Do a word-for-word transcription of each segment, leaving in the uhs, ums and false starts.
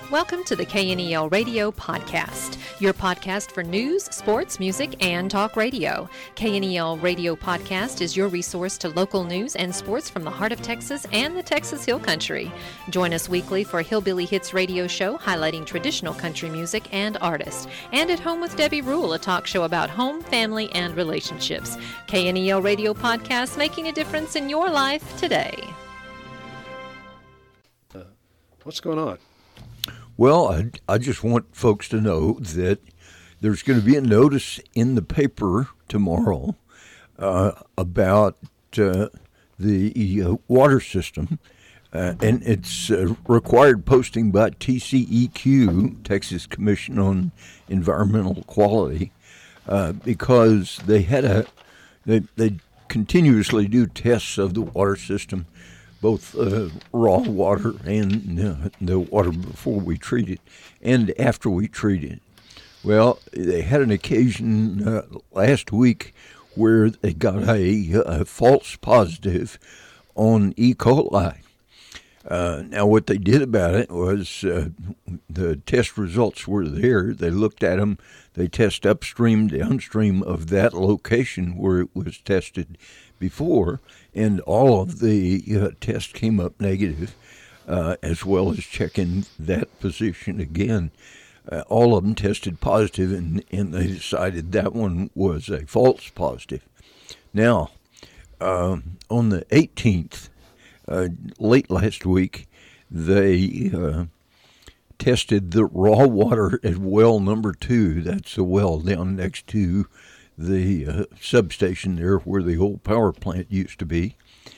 Welcome to the K N E L Radio Podcast, your podcast for news, sports, music, and talk radio. K N E L Radio Podcast is your resource to local news and sports from the heart of Texas and the Texas Hill Country. Join us weekly for Hillbilly Hits radio show highlighting traditional country music and artists. And At Home with Debbie Rule, a talk show about home, family, and relationships. K N E L Radio Podcast, making a difference in your life today. Uh, what's going on? Well, I, I just want folks to know that there's going to be a notice in the paper tomorrow uh, about uh, the uh, water system, uh, and it's uh, required posting by T C E Q, Texas Commission on Environmental Quality, uh, because they had a they they continuously do tests of the water system, both uh, raw water and uh, the water before we treat it and after we treat it. Well, they had an occasion uh, last week where they got a, a false positive on E. coli. Uh, now, what they did about it was uh, the test results were there. They looked at them. They test upstream, downstream of that location where it was tested before, and all of the uh, tests came up negative, uh, as well as checking that position again. Uh, all of them tested positive, and, and they decided that one was a false positive. Now, um, on the eighteenth, uh, late last week, they uh, tested the raw water at well number two. That's the well down next to the uh, substation there where the old power plant used to be,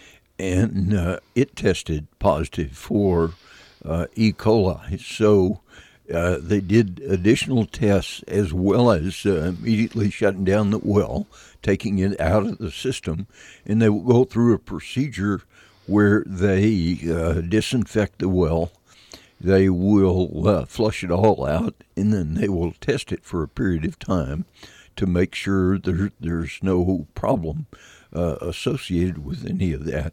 and uh, it tested positive for uh, E. coli. So uh, they did additional tests as well as uh, immediately shutting down the well, taking it out of the system, and they will go through a procedure where they uh, disinfect the well. They will uh, flush it all out, and then they will test it for a period of time to make sure there, there's no problem uh, associated with any of that.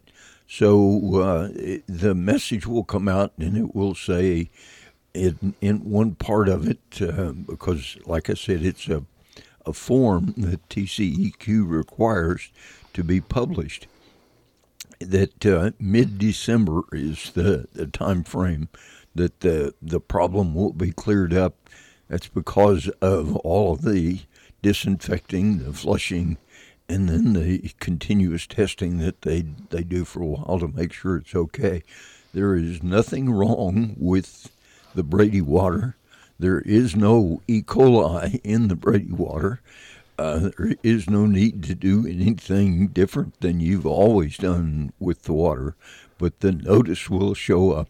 So uh, it, the message will come out, and it will say in, in one part of it, uh, because, like I said, it's a, a form that T C E Q requires to be published, that uh, mid-December is the, the time frame that the, the problem will be cleared up. That's because of all of the disinfecting, the flushing, and then the continuous testing that they they do for a while to make sure it's okay. There is nothing wrong with the Brady water. There is no E. coli in the Brady water. Uh, there is no need to do anything different than you've always done with the water, but the notice will show up.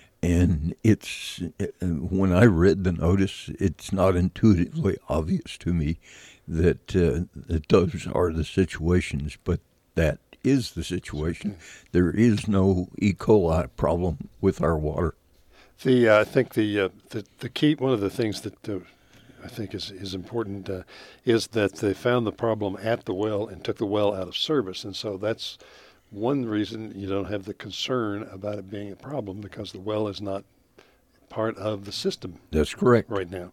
And it's, when I read the notice, it's not intuitively obvious to me that, uh, that those are the situations, but that is the situation. There is no E. coli problem with our water. The uh, I think the, uh, the the key, one of the things that uh, I think is is important uh, is that they found the problem at the well and took the well out of service, and so that's one reason you don't have the concern about it being a problem, because the well is not part of the system. That's correct. Right now.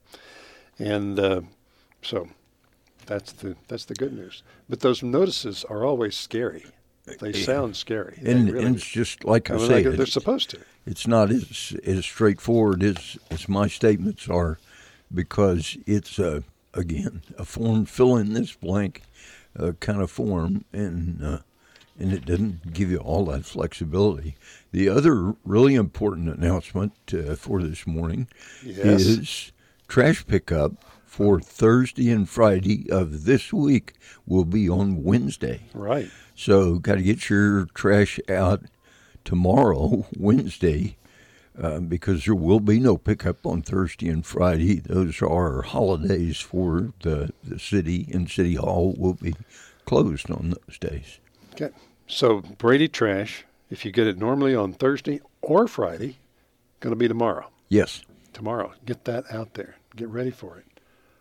And uh, so that's the that's the good news. But those notices are always scary. They sound scary. And, really and it's just like I, I mean, say, like they're supposed to. It's not as, as straightforward as, as my statements are, because it's, uh, again, a form, fill in this blank uh, kind of form, and uh, and it doesn't give you all that flexibility. The other really important announcement uh, for this morning yes. is trash pickup for Thursday and Friday of this week will be on Wednesday. Right. So got to get your trash out tomorrow, Wednesday, uh, because there will be no pickup on Thursday and Friday. Those are holidays for the, the city, and City Hall will be closed on those days. Okay. So Brady trash, if you get it normally on Thursday or Friday, going to be tomorrow. Yes. Tomorrow. Get that out there. Get ready for it.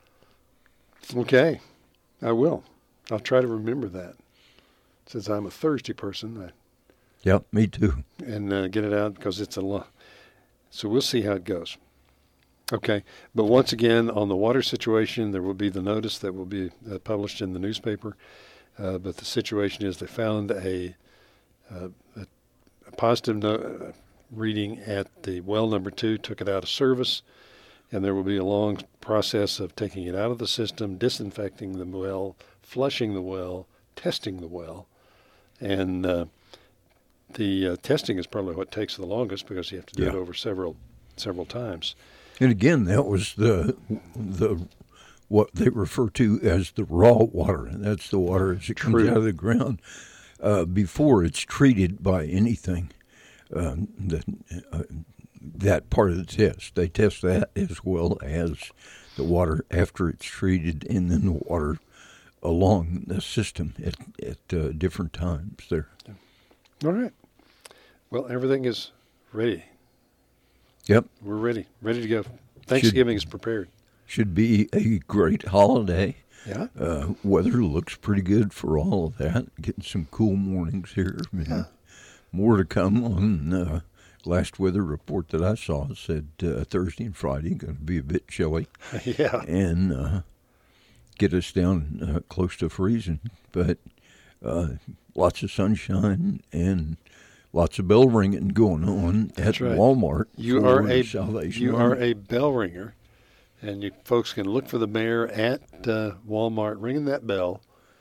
Okay. I will. I'll try to remember that. Since I'm a Thursday person. I, yep, me too. And uh, get it out, because it's a lot. So we'll see how it goes. Okay. But once again, on the water situation, there will be the notice that will be uh, published in the newspaper. Uh, but the situation is they found a, uh, a, a positive no, uh, reading at the well number two, took it out of service, and there will be a long process of taking it out of the system, disinfecting the well, flushing the well, testing the well. And uh, the uh, testing is probably what takes the longest because you have to do yeah. it over several several times. And again, that was the the what they refer to as the raw water, and that's the water as it comes True. out of the ground uh, before it's treated by anything. Um, that uh, that part of the test, they test that as well as the water after it's treated, and then the water along the system at at uh, different times there. All right. Well, everything is ready. Yep. We're ready. Ready to go. Thanksgiving Should, is prepared. Should be a great holiday. Yeah. Uh, weather looks pretty good for all of that. Getting some cool mornings here. Yeah. More to come on uh, last weather report that I saw said uh, Thursday and Friday going to be a bit chilly. Yeah. And uh, get us down uh, close to freezing. But uh, lots of sunshine and lots of bell ringing going on That's at right. Walmart. You for are a Salvation you Army. are a bell ringer, and you folks can look for the mayor at uh, Walmart ringing that bell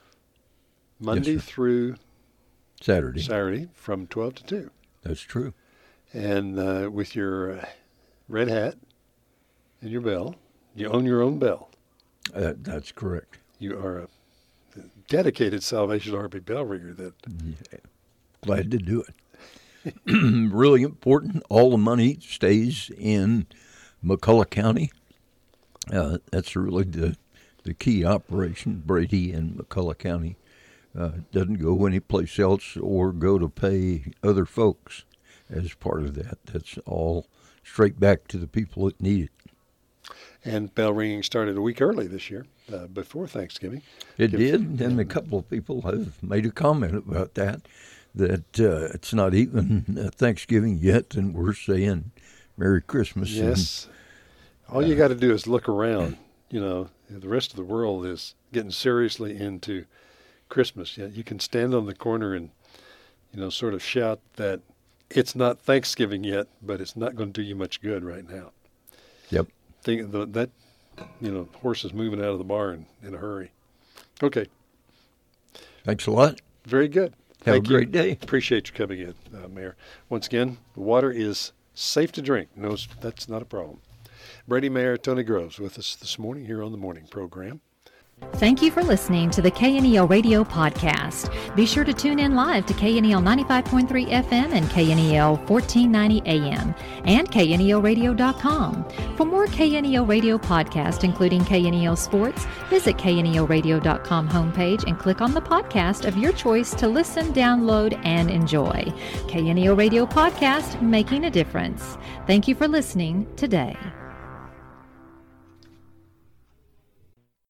Monday Yes, through Saturday. Saturday from twelve to two. That's true. And uh, with your uh, red hat and your bell, you own your own bell. Uh, that's correct. You are a dedicated Salvation Army bell ringer. That Yeah. Glad to do it. Really important. All the money stays in McCulloch County. Uh, that's really the the key operation. Brady and McCulloch County uh, doesn't go anyplace else or go to pay other folks as part of that. That's all straight back to the people that need it. And bell ringing started a week early this year, uh, before Thanksgiving. It Give- did, and a couple of people have made a comment about that, that uh, it's not even uh, Thanksgiving yet, and we're saying Merry Christmas. Yes. All you got to do is look around. You know, the rest of the world is getting seriously into Christmas. Yeah, you can stand on the corner and, you know, sort of shout that it's not Thanksgiving yet, but it's not going to do you much good right now. Yep. Think the, that, you know, horse is moving out of the barn in a hurry. Okay. Thanks a lot. Very good. Have Thank a great you. day. Appreciate you coming in, uh, Mayor. Once again, the water is safe to drink. No, that's not a problem. Brady Mayor Tony Groves with us this morning here on the morning program. Thank you for listening to the K N E L Radio Podcast. Be sure to tune in live to K N E L ninety-five point three F M and K N E L fourteen ninety A M and K N E L radio dot com. For more K N E L Radio Podcast, including K N E L Sports, visit K N E L radio dot com homepage and click on the podcast of your choice to listen, download, and enjoy. K N E L Radio Podcast, making a difference. Thank you for listening today.